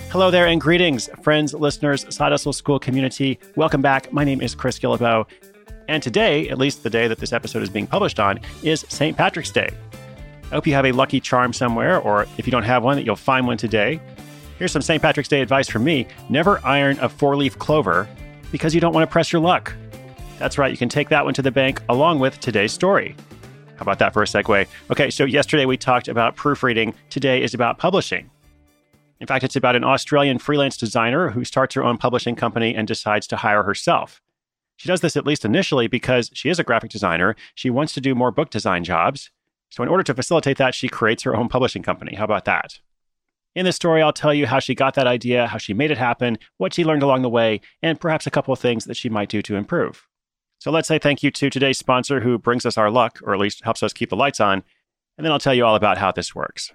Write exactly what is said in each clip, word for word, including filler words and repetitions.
Hello there and greetings, friends, listeners, Side Hustle School community. Welcome back. My name is Chris Guillebeau. And today, at least the day that this episode is being published on, is Saint Patrick's Day. I hope you have a lucky charm somewhere, or if you don't have one, that you'll find one today. Here's some Saint Patrick's Day advice from me. Never iron a four-leaf clover because you don't want to press your luck. That's right, you can take that one to the bank along with today's story. How about that for a segue? Okay, so yesterday we talked about proofreading. Today is about publishing. In fact, it's about an Australian freelance designer who starts her own publishing company and decides to hire herself. She does this at least initially because she is a graphic designer. She wants to do more book design jobs. So in order to facilitate that, she creates her own publishing company. How about that? In this story, I'll tell you how she got that idea, how she made it happen, what she learned along the way, and perhaps a couple of things that she might do to improve. So let's say thank you to today's sponsor who brings us our luck, or at least helps us keep the lights on, and then I'll tell you all about how this works.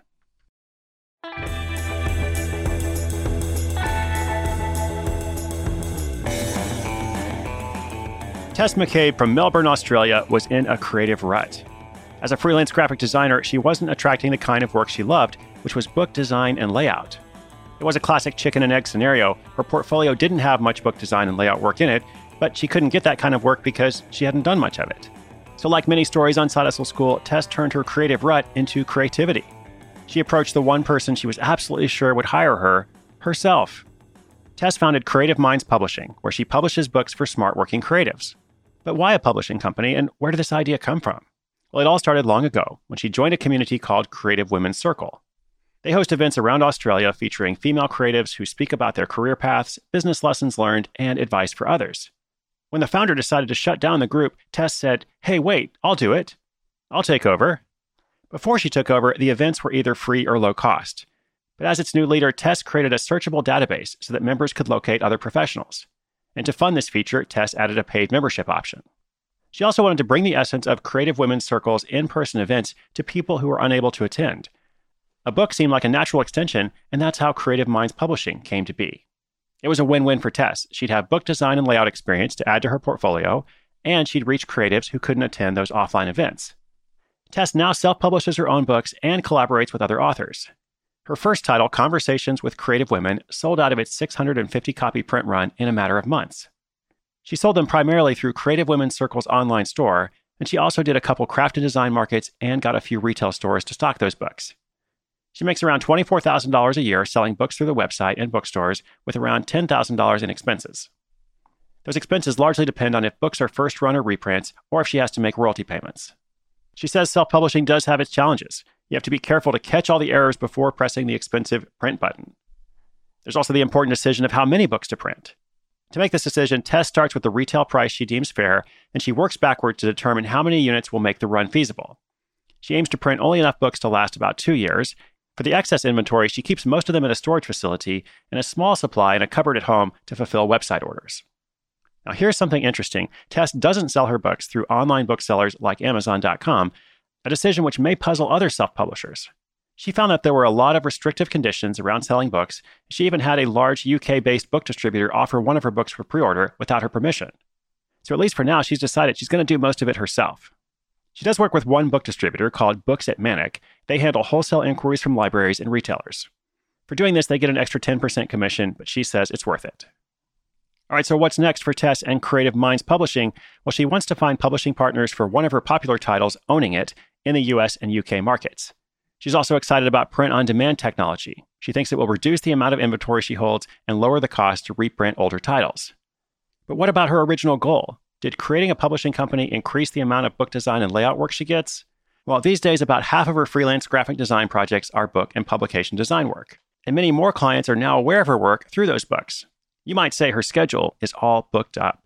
Tess McCabe from Melbourne, Australia, was in a creative rut. As a freelance graphic designer, she wasn't attracting the kind of work she loved, which was book design and layout. It was a classic chicken and egg scenario. Her portfolio didn't have much book design and layout work in it, but she couldn't get that kind of work because she hadn't done much of it. So like many stories on Side Hustle School, Tess turned her creative rut into creativity. She approached the one person she was absolutely sure would hire her, herself. Tess founded Creative Minds Publishing, where she publishes books for smart working creatives. But why a publishing company, and where did this idea come from? Well, it all started long ago when she joined a community called Creative Women's Circle. They host events around Australia featuring female creatives who speak about their career paths, business lessons learned, and advice for others. When the founder decided to shut down the group, Tess said, "Hey, wait, I'll do it. I'll take over." Before she took over, the events were either free or low cost. But as its new leader, Tess created a searchable database so that members could locate other professionals. And to fund this feature, Tess added a paid membership option. She also wanted to bring the essence of Creative Women's Circle's in-person events to people who were unable to attend. A book seemed like a natural extension, and that's how Creative Minds Publishing came to be. It was a win-win for Tess. She'd have book design and layout experience to add to her portfolio, and she'd reach creatives who couldn't attend those offline events. Tess now self-publishes her own books and collaborates with other authors. Her first title, Conversations with Creative Women, sold out of its six hundred fifty copy print run in a matter of months. She sold them primarily through Creative Women's Circle's online store, and she also did a couple craft and design markets and got a few retail stores to stock those books. She makes around twenty-four thousand dollars a year selling books through the website and bookstores with around ten thousand dollars in expenses. Those expenses largely depend on if books are first run or reprints, or if she has to make royalty payments. She says self-publishing does have its challenges. You have to be careful to catch all the errors before pressing the expensive print button. There's also the important decision of how many books to print. To make this decision, Tess starts with the retail price she deems fair, and she works backward to determine how many units will make the run feasible. She aims to print only enough books to last about two years. For the excess inventory, she keeps most of them at a storage facility and a small supply in a cupboard at home to fulfill website orders. Now here's something interesting. Tess doesn't sell her books through online booksellers like Amazon dot com, a decision which may puzzle other self-publishers. She found that there were a lot of restrictive conditions around selling books. She even had a large U K-based book distributor offer one of her books for pre-order without her permission. So at least for now, she's decided she's going to do most of it herself. She does work with one book distributor called Books at Manic. They handle wholesale inquiries from libraries and retailers. For doing this, they get an extra ten percent commission, but she says it's worth it. All right, so what's next for Tess and Creative Minds Publishing? Well, she wants to find publishing partners for one of her popular titles, Owning It, in the U S and U K markets. She's also excited about print-on-demand technology. She thinks it will reduce the amount of inventory she holds and lower the cost to reprint older titles. But what about her original goal? Did creating a publishing company increase the amount of book design and layout work she gets? Well, these days, about half of her freelance graphic design projects are book and publication design work. And many more clients are now aware of her work through those books. You might say her schedule is all booked up.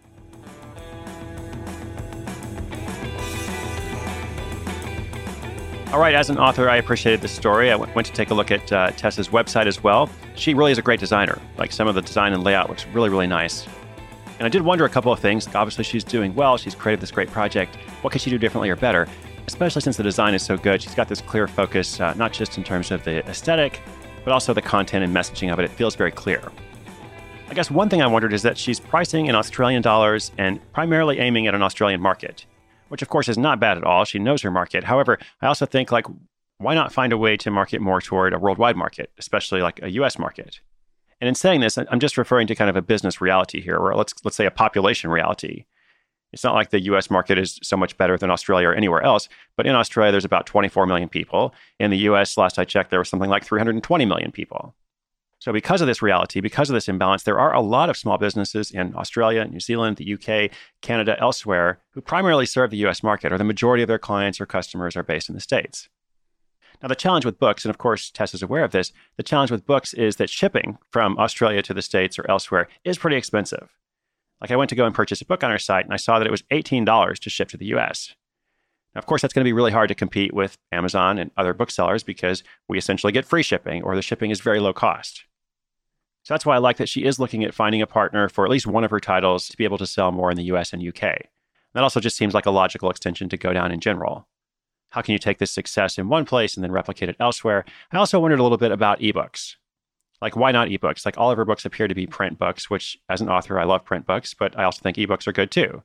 All right, as an author, I appreciated this story. I went, went to take a look at uh, Tess's website as well. She really is a great designer. Like, some of the design and layout looks really, really nice. And I did wonder a couple of things. Obviously, she's doing well. She's created this great project. What could she do differently or better? Especially since the design is so good. She's got this clear focus, uh, not just in terms of the aesthetic, but also the content and messaging of it. It feels very clear. I guess one thing I wondered is that she's pricing in Australian dollars and primarily aiming at an Australian market, which of course is not bad at all. She knows her market. However, I also think, like, why not find a way to market more toward a worldwide market, especially like a U S market? And in saying this, I'm just referring to kind of a business reality here, or let's let's say a population reality. It's not like the U S market is so much better than Australia or anywhere else, but in Australia, there's about twenty-four million people. In the U S, last I checked, there was something like three hundred twenty million people. So because of this reality, because of this imbalance, there are a lot of small businesses in Australia, New Zealand, the U K, Canada, elsewhere, who primarily serve the U S market, or the majority of their clients or customers are based in the States. Now, the challenge with books, and of course, Tess is aware of this, the challenge with books is that shipping from Australia to the States or elsewhere is pretty expensive. Like I went to go and purchase a book on our site, and I saw that it was eighteen dollars to ship to the U S. Now, of course, that's going to be really hard to compete with Amazon and other booksellers because we essentially get free shipping, or the shipping is very low cost. So that's why I like that she is looking at finding a partner for at least one of her titles to be able to sell more in the U S and U K. That also just seems like a logical extension to go down in general. How can you take this success in one place and then replicate it elsewhere? I also wondered a little bit about ebooks. Like, why not ebooks? Like, all of her books appear to be print books, which as an author, I love print books, but I also think ebooks are good too.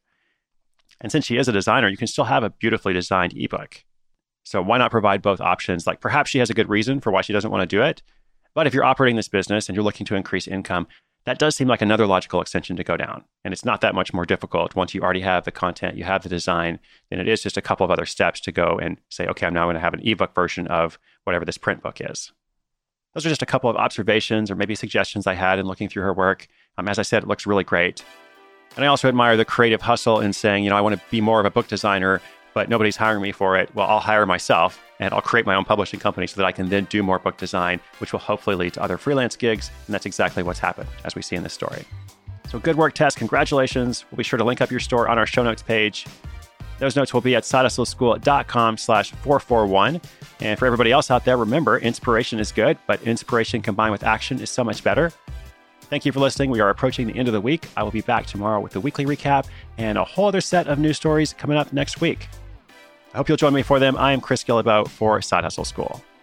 And since she is a designer, you can still have a beautifully designed ebook. So why not provide both options? Like, perhaps she has a good reason for why she doesn't want to do it. But if you're operating this business and you're looking to increase income, that does seem like another logical extension to go down. And it's not that much more difficult once you already have the content, you have the design, then it is just a couple of other steps to go and say, okay, I'm now going to have an ebook version of whatever this print book is. Those are just a couple of observations or maybe suggestions I had in looking through her work. Um, as I said, it looks really great. And I also admire the creative hustle in saying, you know, I want to be more of a book designer, but nobody's hiring me for it. Well, I'll hire myself and I'll create my own publishing company so that I can then do more book design, which will hopefully lead to other freelance gigs. And that's exactly what's happened, as we see in this story. So good work, Tess. Congratulations. We'll be sure to link up your store on our show notes page. Those notes will be at sidehustleschool.com slash 441. And for everybody else out there, remember, inspiration is good, but inspiration combined with action is so much better. Thank you for listening. We are approaching the end of the week. I will be back tomorrow with the weekly recap and a whole other set of news stories coming up next week. I hope you'll join me for them. I am Chris Guillebeau for Side Hustle School.